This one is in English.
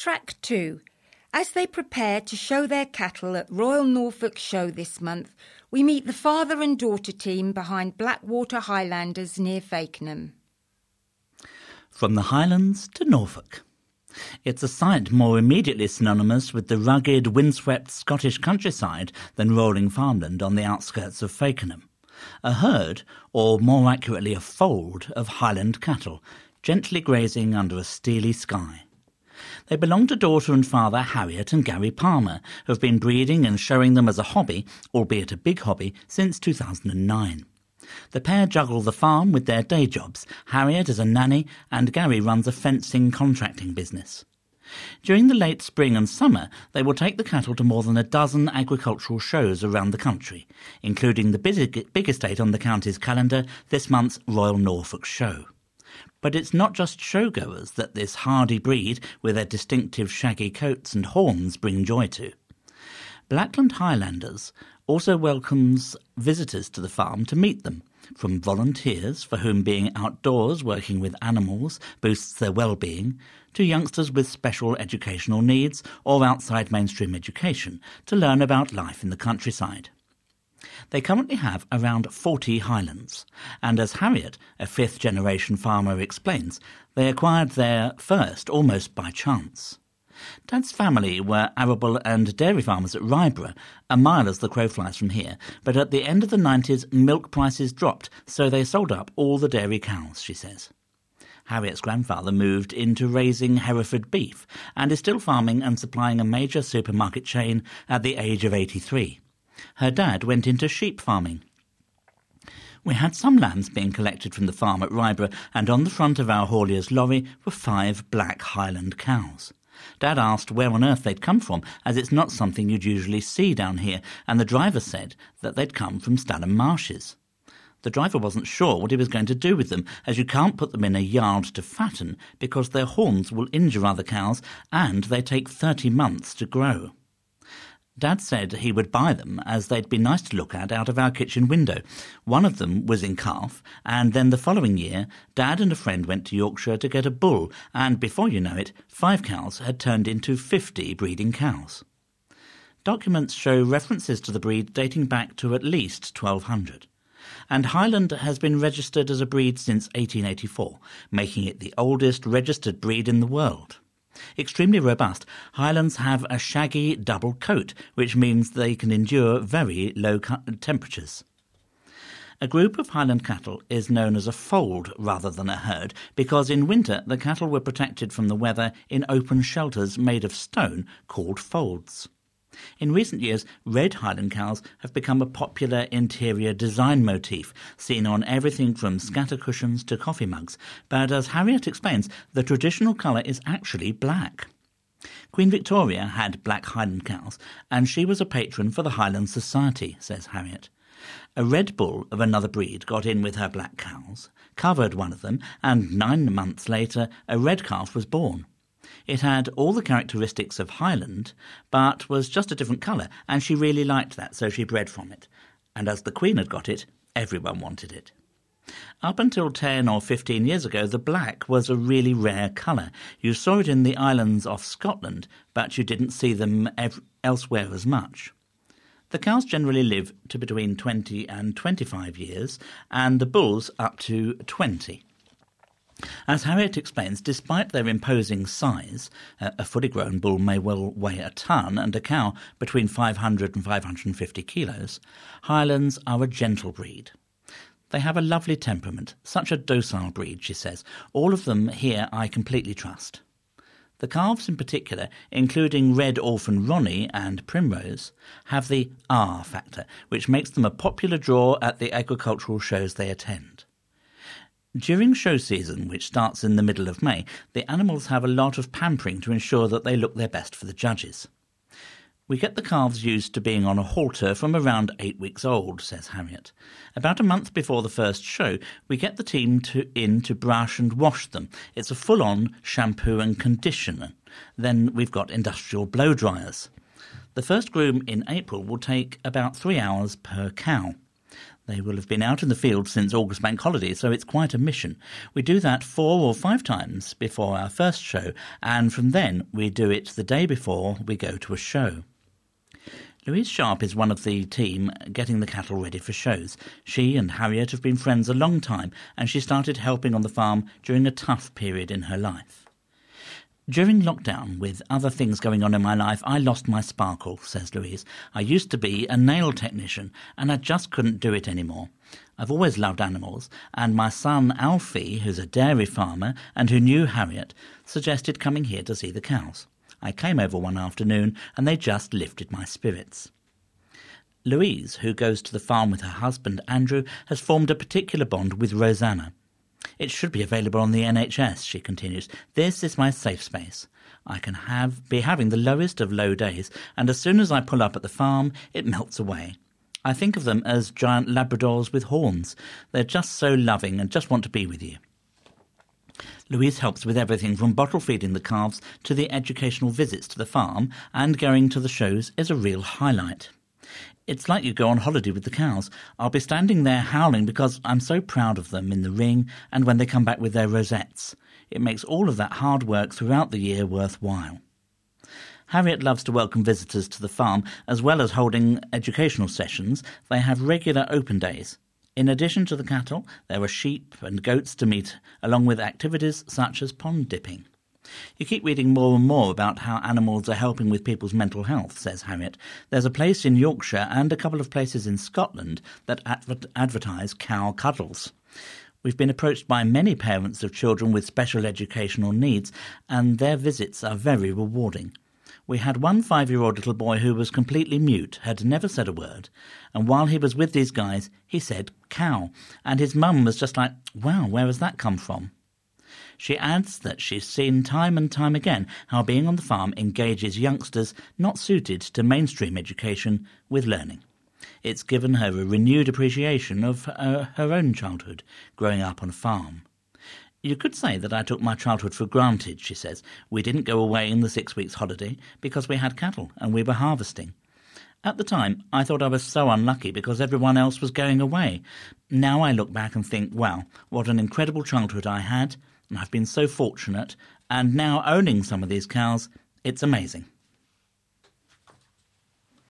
Track 2. As they prepare to show their cattle at Royal Norfolk Show this month, we meet the father and daughter team behind Blackwater Highlanders near Fakenham. From the Highlands to Norfolk. It's a site more immediately synonymous with the rugged, windswept Scottish countryside than rolling farmland on the outskirts of Fakenham. A herd, or more accurately a fold, of Highland cattle, gently grazing under a steely sky. They belong to daughter and father Harriet and Gary Palmer, who have been breeding and showing them as a hobby, albeit a big hobby, since 2009. The pair juggle the farm with their day jobs. Harriet is a nanny and Gary runs a fencing contracting business. During the late spring and summer, they will take the cattle to more than a dozen agricultural shows around the country, including the biggest date on the county's calendar, this month's Royal Norfolk Show. But it's not just showgoers that this hardy breed, with their distinctive shaggy coats and horns, bring joy to. Blackland Highlanders also welcomes visitors to the farm to meet them, from volunteers for whom being outdoors working with animals boosts their well-being, to youngsters with special educational needs or outside mainstream education to learn about life in the countryside. They currently have around 40 Highlands, and as Harriet, a fifth-generation farmer, explains, they acquired their first almost by chance. Dad's family were arable and dairy farmers at Ryborough, a mile as the crow flies from here, but at the end of the 90s milk prices dropped, so they sold up all the dairy cows, she says. Harriet's grandfather moved into raising Hereford beef and is still farming and supplying a major supermarket chain at the age of 83. Her dad went into sheep farming. We had some lambs being collected from the farm at Ryborough, and on the front of our haulier's lorry were 5 black Highland cows. Dad asked where on earth they'd come from, as it's not something you'd usually see down here, and the driver said that they'd come from Stalham Marshes. The driver wasn't sure what he was going to do with them, as you can't put them in a yard to fatten, because their horns will injure other cows, and they take 30 months to grow. Dad said he would buy them, as they'd be nice to look at out of our kitchen window. One of them was in calf, and then the following year, Dad and a friend went to Yorkshire to get a bull, and before you know it, 5 cows had turned into 50 breeding cows. Documents show references to the breed dating back to at least 1200. And Highland has been registered as a breed since 1884, making it the oldest registered breed in the world. Extremely robust, Highlands have a shaggy double coat, which means they can endure very low temperatures. A group of Highland cattle is known as a fold rather than a herd, because in winter the cattle were protected from the weather in open shelters made of stone called folds. In recent years, red Highland cows have become a popular interior design motif, seen on everything from scatter cushions to coffee mugs, but as Harriet explains, the traditional colour is actually black. Queen Victoria had black Highland cows, and she was a patron for the Highland Society, says Harriet. A red bull of another breed got in with her black cows, covered one of them, and 9 months later a red calf was born. It had all the characteristics of Highland, but was just a different colour, and she really liked that, so she bred from it. And as the Queen had got it, everyone wanted it. Up until 10 or 15 years ago, the black was a really rare colour. You saw it in the islands off Scotland, but you didn't see them elsewhere as much. The cows generally live to between 20 and 25 years, and the bulls up to 20. As Harriet explains, despite their imposing size, a fully grown bull may well weigh a ton and a cow between 500 and 550 kilos, Highlands are a gentle breed. They have a lovely temperament, such a docile breed, she says. All of them here I completely trust. The calves in particular, including Red Orphan Ronnie and Primrose, have the R factor, which makes them a popular draw at the agricultural shows they attend. During show season, which starts in the middle of May, the animals have a lot of pampering to ensure that they look their best for the judges. We get the calves used to being on a halter from around 8 weeks old, says Harriet. About a month before the first show, we get the team in to brush and wash them. It's a full-on shampoo and conditioner. Then we've got industrial blow dryers. The first groom in April will take about 3 hours per cow. They will have been out in the field since August Bank Holiday, so it's quite a mission. We do that 4 or 5 times before our first show, and from then we do it the day before we go to a show. Louise Sharp is one of the team getting the cattle ready for shows. She and Harriet have been friends a long time, and she started helping on the farm during a tough period in her life. During lockdown, with other things going on in my life, I lost my sparkle, says Louise. I used to be a nail technician, and I just couldn't do it anymore. I've always loved animals, and my son Alfie, who's a dairy farmer and who knew Harriet, suggested coming here to see the cows. I came over one afternoon, and they just lifted my spirits. Louise, who goes to the farm with her husband Andrew, has formed a particular bond with Rosanna. It should be available on the NHS, she continues. This is my safe space. I can be having the lowest of low days, and as soon as I pull up at the farm, it melts away. I think of them as giant Labradors with horns. They're just so loving and just want to be with you. Louise helps with everything from bottle feeding the calves to the educational visits to the farm, and going to the shows is a real highlight. It's like you go on holiday with the cows. I'll be standing there howling because I'm so proud of them in the ring and when they come back with their rosettes. It makes all of that hard work throughout the year worthwhile. Harriet loves to welcome visitors to the farm, as well as holding educational sessions. They have regular open days. In addition to the cattle, there are sheep and goats to meet, along with activities such as pond dipping. You keep reading more and more about how animals are helping with people's mental health, says Harriet. There's a place in Yorkshire and a couple of places in Scotland that advertise cow cuddles. We've been approached by many parents of children with special educational needs, and their visits are very rewarding. We had one 5-year-old little boy who was completely mute, had never said a word, and while he was with these guys, he said cow, and his mum was just like, wow, where has that come from? She adds that she's seen time and time again how being on the farm engages youngsters not suited to mainstream education with learning. It's given her a renewed appreciation of her own childhood, growing up on a farm. You could say that I took my childhood for granted, she says. We didn't go away in the 6 weeks holiday because we had cattle and we were harvesting. At the time, I thought I was so unlucky because everyone else was going away. Now I look back and think, wow, what an incredible childhood I had. I've been so fortunate, and now owning some of these cows, it's amazing.